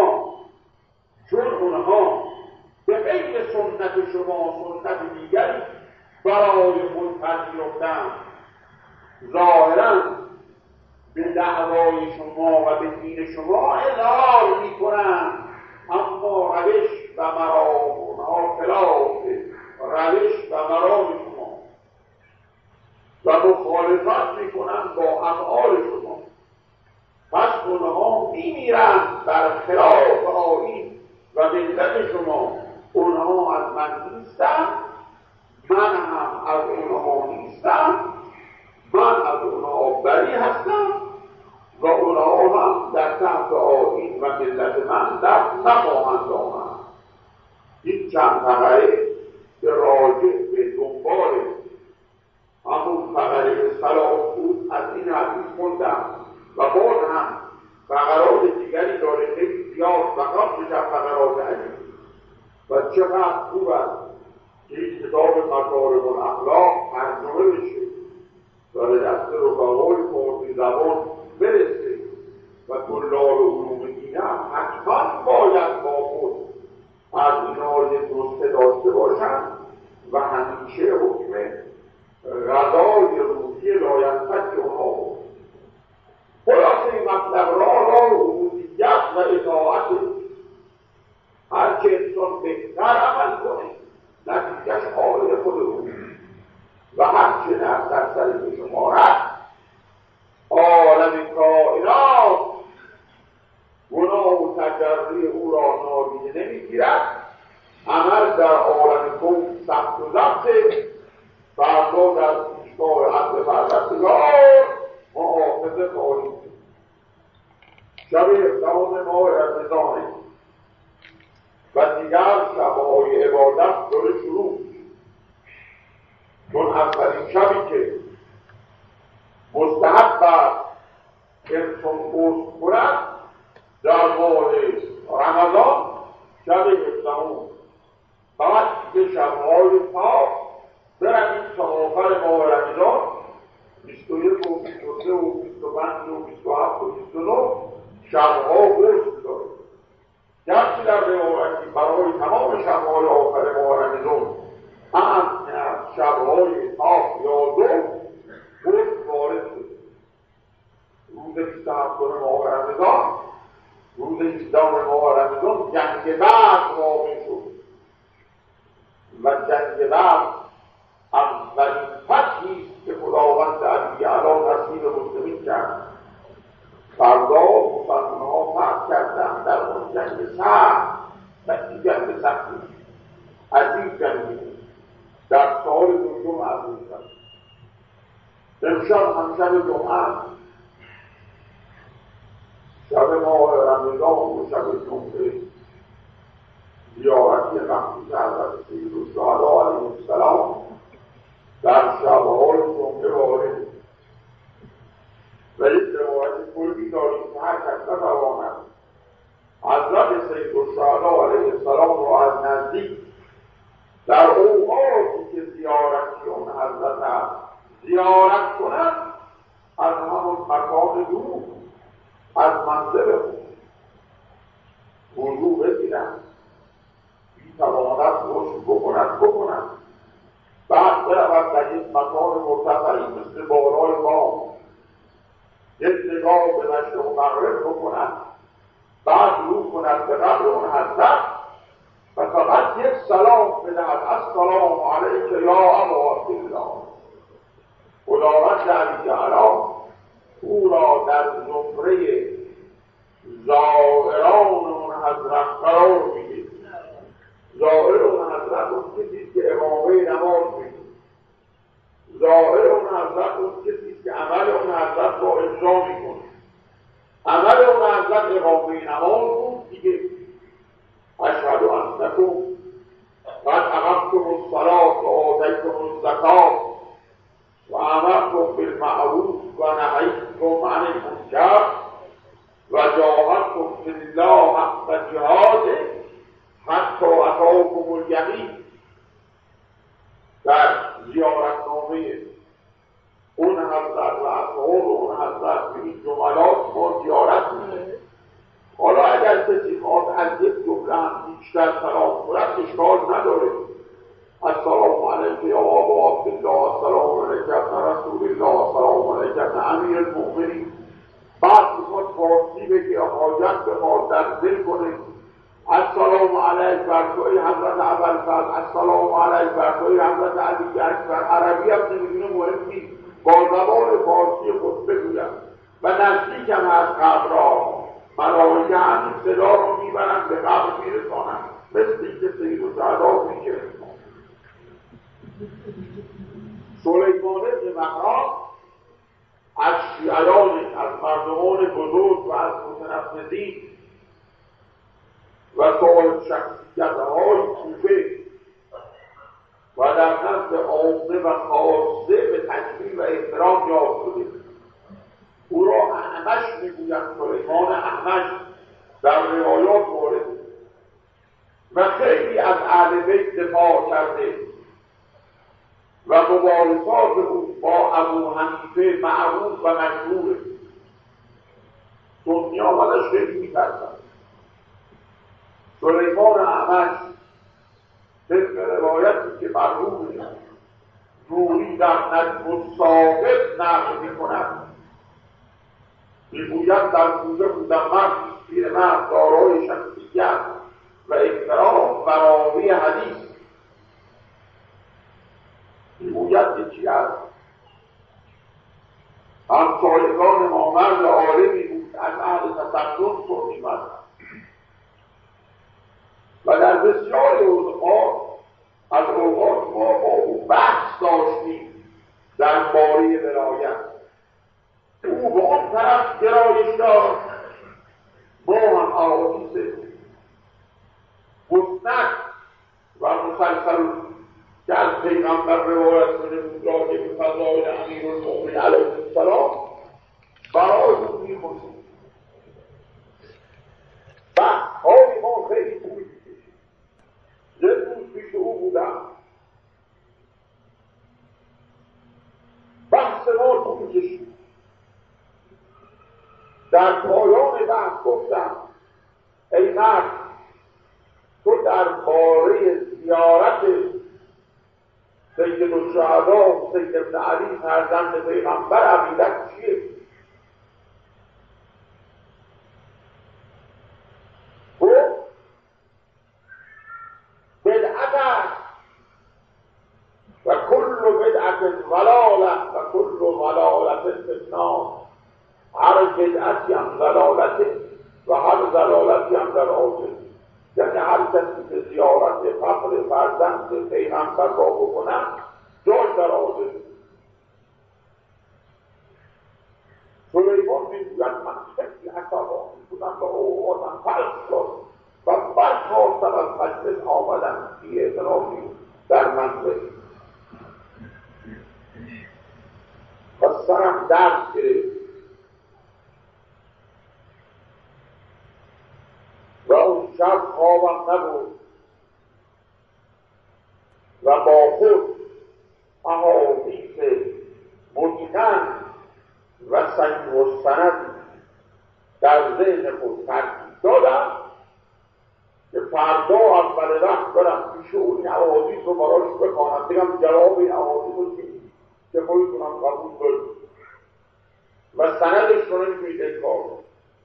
اونها به غیر سنت شما سنت دیگری برای خود پذیرفتند، ظاهرا به دعوای شما و به دین شما اظهار میکنند، اما روش و مرام اونها خلاف روش و مرام شما و مخالفت میکنند با افعال شما. پس اونها میمیرند بر خلاف آیین و ملت شما. اونها از من نیستند، من هم از اونها نیستم، من از اونها بری هستم و اونها هم در تحت آیین و ملت من دست نخواهند آمد. این چند فقره که راجع به دنبال همون فقره صلاح بود از این حدیث خوندم و باز هم فقرات دیگری داره خیلی زیاد فقط میشه فقرات عجیب و چقدر خوب است که این کتاب مکارم الاخلاق ترجمه بشه و به دست رفقای فارسی زبان برسه و طلاب علوم دینه هم حتما باید با خود از اینها درسته داشته باشند و همیشه حکم غذای روحی لاینفک اونها بود. خلاصه این مطلب راه عبودیت و اطاعت، هر که انسان بهتر عمل کنه نتیجهش حال خود او و هرچه نه در سر شمارت عالم کائنات گناه و تجربه او را نادیده نمیگیرد. عمل در عالم کون ثبت و ضبط، فردا در پیشگاه حضرت پروردگار محافظه خواهیم. شب 17 ماه رمضان و دیگر شب‌های عبادت داره شروع، چون اولین شبی که مستحب است انسان غسل کند در ماه رمضان شب 17. بعد به شب‌های پاک بروید تا آخر ماه رمضان 21 و 23 و 25 و 27 و 29 شب‌ها غسل دارید. گرچه در روایتی برای تمام شب‌های آخر ماه رمضان از شب‌های پاک یا دو غسل وارد شد. روز 27 ماه رمضان، روز 18 ماه رمضان جنگ بدر واقع شد و جنگ بدر اولین فتحی است که خداوند علی اعلی نصیب مسلمین کرد. فردا مسلمان‌ها فتح کردند در اون جنگ سخت و این جنگ سختی عزیز جنگی در سال دوم عزیز کرد. امشب هم شب جمعه، شب ماه رمضان و شب جمعه زیارتی مخصوص حضرت سیدالشهدا علیه السلام در شب‌های جمعه وارد و یک روایت کلی هر کس نتواند حضرت سیدالشهدا علیه السلام را از نزدیک در اوقاتی که زیارتی اون حضرت هست زیارت کند، از همون مکان دور از منزل وضو بگیرند، بی‌تواند رشد بکند بعد برود در یک مکان مرتفعی مثل بالای بام یک نگاه به مشرق و مغرب بکند، بعد رو کند به قبر اون حضرت و فقط یک سلام بدهد: السلام علیک یا ابا عبدالله. خداوند علی جلاله او را در زمره زائران اون حضرت قرار میده. زائر اون حضرت اون کسی که اقامه نماز میده، زائر اون حضرت اون کسی که عمل اون حضرت را اجرا میکنه. عمل اون حضرت اقامه نماز بود دیگه، اشهد انکم قد اقمتم الصلاة و آتیتم الزکاة و امرتم بالمعروف و نهیتم عن المنکر و جاهدتم فی الله حق جهاده حتی اتاکم الیقین. در زیارتنامه اون حضرت و اصحاب اون حضرت به این جملات ما زیارت می‌کنیم. حالا اگر کسی خواهد از یک جمله هم بیشتر سلام کند اشکال نداره. السلام علیک یا ابا عبدالله، السلام علیک ابن رسول الله، السلام علیک ابن امیر المؤمنین. بعد میخواد فارسی بگه حاجت بخواد در دل کنه: السلام علیک بر توی حضرت ابوالفضل، السلام علیک بر توی حضرت علی اکبر. عربی هم نمیدونه، مهم نیست، با زبان فارسی خود بگویم و نزدیکم از قبرها ملائکه همین صدا رو میبرن به قبر میرسانن، مثل اینکه سیدالشهدا میشه. سلیمان بن مهران از شیعیان، از مردمان بزرگ و از متنفذین و صاحب شخصیت‌های کوفه و در نزد عامه و خاصه به تکریم و احترام یاد شده. او را احمش میگویند، سلیمان احمش در روایات وارد و خیلی از اهل بیت دفاع کرده و مبارزات او با ابو حنیفه معروف و مشهوره. سنی‌ها ازش خیلی می‌ترسند. سلیمان احمش طبق روایتی که مرحوم نوری در نجم الثاقب نقل می‌کند میگوید در کوفه بودم من، پیرمرد دارای شخصیت و احترام و راوی حدیث. میگوید یکی از همسایگان ما مرد عالمی بود، از اهل تسنن سنی مرد و در بسیاری از اوقات ما با او بحث داشتیم در باره ولایت. او به اون طرف گرایش داشت، ما هم احادیث مستند و مسلسل که از پیغمبر روایت شده بود راجع به فضائل امیرالمؤمنین علیه السلام برای او می‌خوندیم. بحث‌های ما خیلی طول می‌کشید. یک روز پیش او بودم، بحث ما طول کشید. در پایان بحث گفتم: ای مرد، تو درباره زیارت سیدالشهدا و سید ابن علی فرزند پیغمبر عقیدت چیه؟ گفت بدعت است و کل بدعت ضلاله و کل ضلالت فی النار. هر بدعتی هم ضلالته و هر ضلالتی هم در آتش. یعنی هر کسی که زیارت قبر فرزند پیغمبر را بکنه جای در آتش. سلیمان میگوید من خیلی عصبانی بودم و اوقاتم پلس شد و برخواستم از مجلس آمدم بی اعتراضی در منزل و سرم درد گرفت. شب خوابم نبود و با خود احادیث متقن و صحیح السند در ذهن خود ترتیب دادم که فردا اول وقت برم پیش اون این احادیث رو براش بخوانم، بگم جواب این احادیث رو که خودتونم قبول کنید و سندش رو نمیتونید انکار کنید.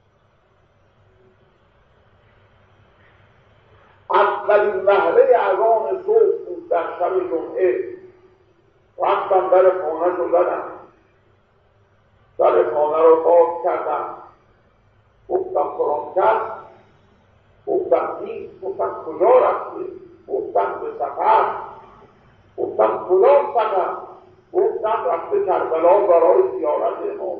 اولین وهله اذان صبح بود در شب جمعه. رفتم در خانه رو زدم، در خانه رو باز کردم، گفتم قرآن کرد، گفتم نیست، گفتم کجا رفته، گفتم به سفر، گفتم کدام سفر، گفتم رفته کربلا برای زیارت امام.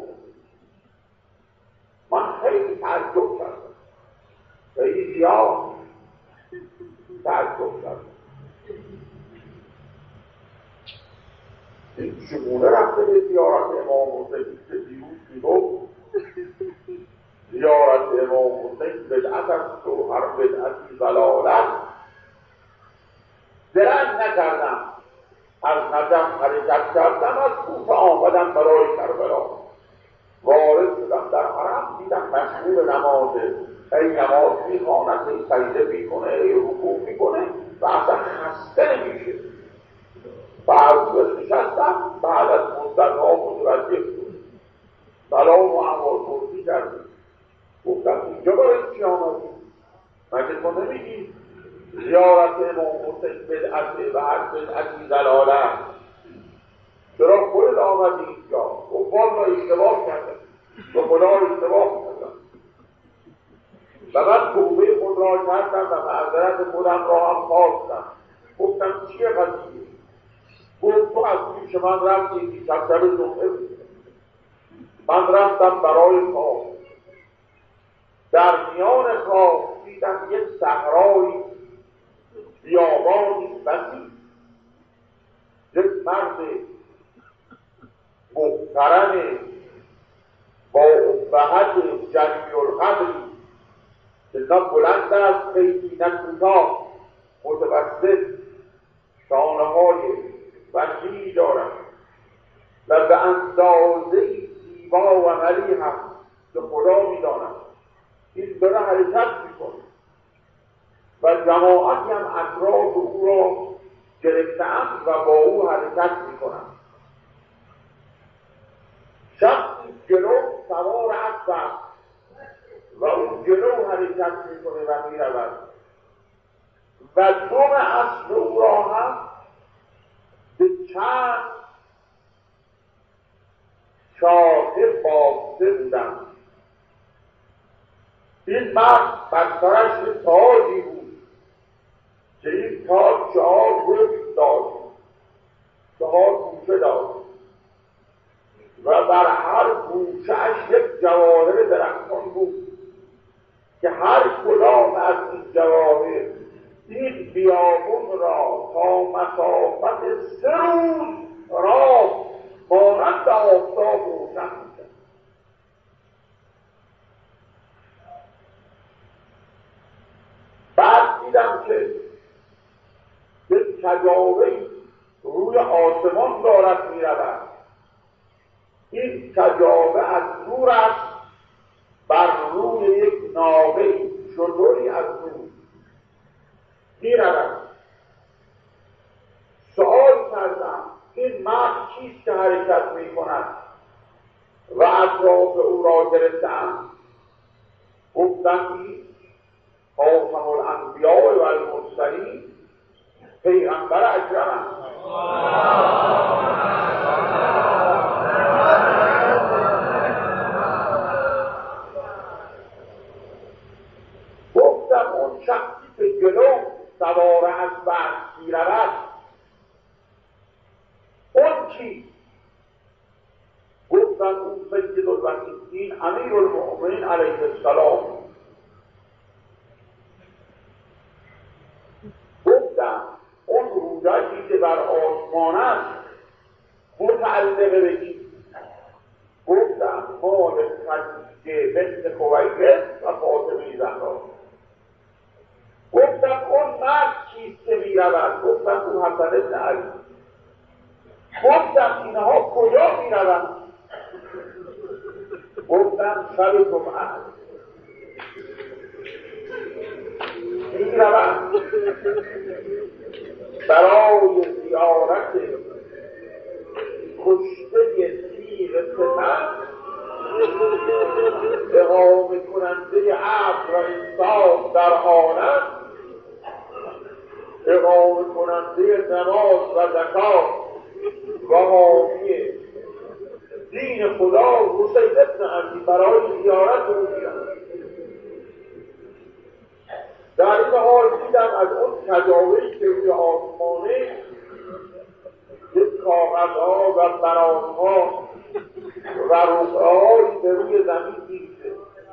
من خیلی تعجب کردم، خیلی زیاد تعجب کردم. این چگونه رفته به زیارت امام حسین که دیروز میگفت زیارت امام حسین بدعت است و هر بدعتی ضلالت. درنگ نکردم، از نجف حرکت کردم، از کوفه آمدم برای کربلا. وارد شدم در حرم، دیدم مشغول نمازه، ای نماز میخواند، ای سجده میکنه، ای رکوع میکنه و اصلا خسته نمیشه. بعد نشستم، بعد از مدت‌ها متوجه شد، سلام و احوالپرسی کردیم. گفتم اینجا برای چی آمدی؟ مگه تو نمیگی زیارت امام حسین بدعته و هر بدعتی ضلالت؟ چرا خودت آمدی اینجا؟ گفت والا اشتباه کردم، به خدا اشتباه کردم. و من توبه خود را کردم و معذرت خودم را هم خواستم. گفتم چیه قضیه؟ گفت تو از پیش من رفتی شب جمعه بود، من رفتم برای خواب، در میان خواب دیدم یک صحرایی، بیابانی وسیع، یک مرد محترم با ابهت جلیل القدری که نه بلند است خیلی نه کوتاه، متوسط، شانه‌های وسیعی دارد و به اندازه‌ای زیبا و ملیح است که خدا می‌داند. این داره حرکت می‌کنه و جماعتی هم اطراف او را گرفته‌اند و با او حرکت می‌کنند. شخصی جلو سوار اسب است و اون جلو حرکت می‌کنه و می‌رود و دم اسب او را هم به چند شاخه بافته بودند. این مرد بر سرش تاجی بود که این تاج 4 گوش داشت، 4 گوشه داشت و بر هر گوشه‌اش یک جواهر درخشان بود که هر کدام از این جواهر این بیابون را تا مسافت 3 روز راه مانند آفتاب روشن می‌کرد. بعد دیدم که یک کجاوه‌ای روی آسمان دارد می‌رود. این کجاوه از دورش بر روی یک ناقه شتری از دور می‌رود. سؤال کردم این مرد چیست که حرکت می‌کند و اطراف او را گرفته‌اند؟ گفتند این خاتم الانبیاء و المرسلین پیغمبر اکرم است. گفتم اون شخصی که جلو سوار اسب می‌رود اون کی؟ گفتن اون سید الوقیدین امیر المؤمنین علیه السلام. گفتم اون رودکی که بر آسمان است متعلق به کی؟ گفتم مال خدیجه بنت خویلد و فاطمه زهرا. حسن ابن علی. گفتم اینها کجا می روند؟ گفتم شب جمعه می روند برای زیارت کشته تیغ ستم، اقامه کننده عدل و انصاف در عالم، اقامه کننده نماز و زکات و حامی دین خدا حسین ابن علی برای زیارت او میرم. در این حال دیدم از اون تجاوزی که روی آسمانه یک کاغذها و برانها و رقعه‌هایی به روی زمین می‌ریزه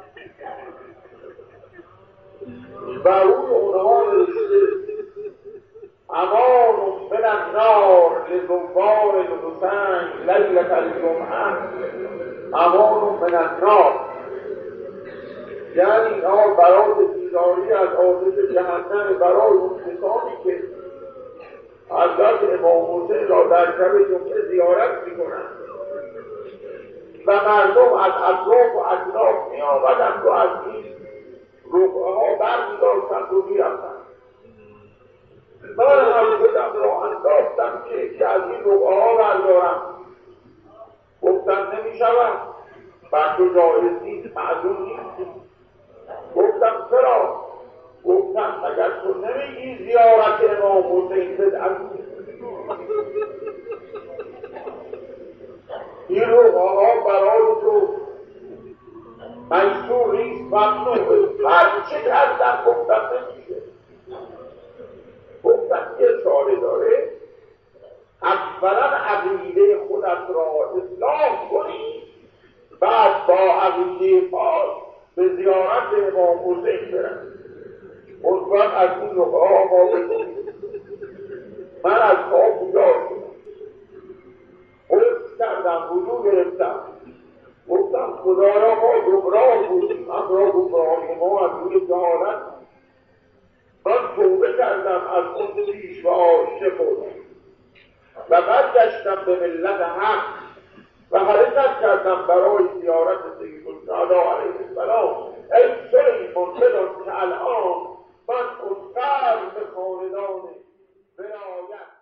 و روی اونها نوشته امان من النار لزوار الحسین لیلة الجمعه، امان من النار، یعنی اینها برای بیداری از آتش جهنم برای اون کسانی که حضرت امام حسین را در شب جمعه زیارت می‌کنند و مردم از اطراف و اطراف می آمدند و از این رقعه ها بر می داشتند و می رفتند. من هم خودم را انداختم که از این رقعه ها بردارم. گفتم نمی شود، بر تو جایز نیست، معذور نیست. گفتم چرا؟ گفتم اگر تو نمیگی زیارت امام حسین بدعت این رقعه‌ها برای تو منصور نیست، ممنوعه. هر چه کردم گفتم نمیشه. گفتم یه چاره داره، اولا عقیده خودت را اصلاح کنی، بعد با عقیده پاک به زیارت امام حسین برم. اونوقت از این رقعه‌ها ما بکنیم. من از پا بیدار شدم، حفظ کردم، وضو گرفتم، گفتم خدایا ما گمراه بودیم، امرا گمراهی ما از روی جهالت. من توبه کردم از اون پیش و آشته خودم و برگشتم به ملت حق و حرکت کردم برای زیارت سید الشهدا علیه السلام. ای سلیمان بدان که الان من منقر به خاندان ولایت